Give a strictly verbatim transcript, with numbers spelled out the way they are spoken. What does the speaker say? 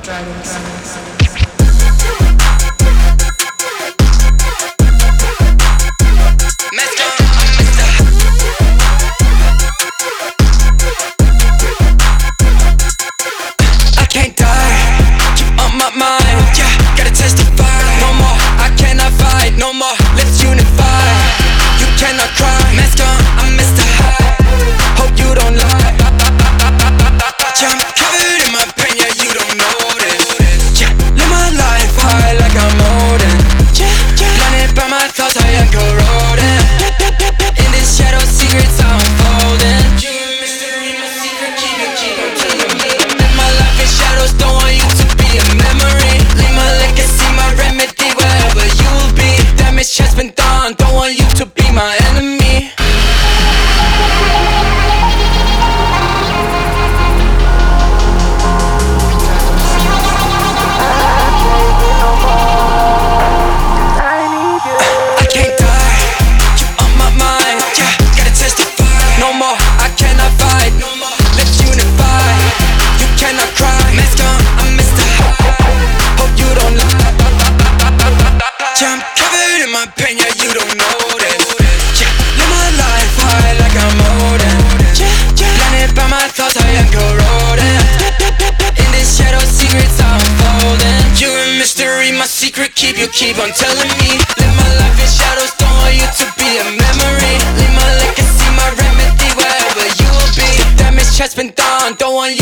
can't die, keep on my mind, yeah, gotta testify. No more, I cannot fight, no more, let's unify. You cannot cry, mask on, I'm Mister High. Hope you don't lie, yeah, I'm covered in my pain, yeah, you don't notice. Yeah, live my life high like I'm Odin. Yeah, yeah, blinded by my thoughts, I am corroding. In this shadow, secrets are unfolding. Don't want you to be a memory. Leave my legacy, my remedy, wherever you will be. Damage has been done, don't want you to be my enemy. I can't die, you on my mind, yeah, gotta testify. No more, I cannot fight, no more, let's unify. You cannot cry, mask on, I'm Mister High. Hope you don't lie, yeah, I'm covered in my pain, yeah, you don't notice. Yeah, live my life high like I'm Odin. Yeah, yeah, blinded by my thoughts, I am corroding. In this shadow, secrets are unfolding. You're a mystery, my secret keep, you keep on telling me. Live my life in shadows, don't want you to be a memory. Leave my legacy, my remedy, wherever you will be. Damage has been done, don't want you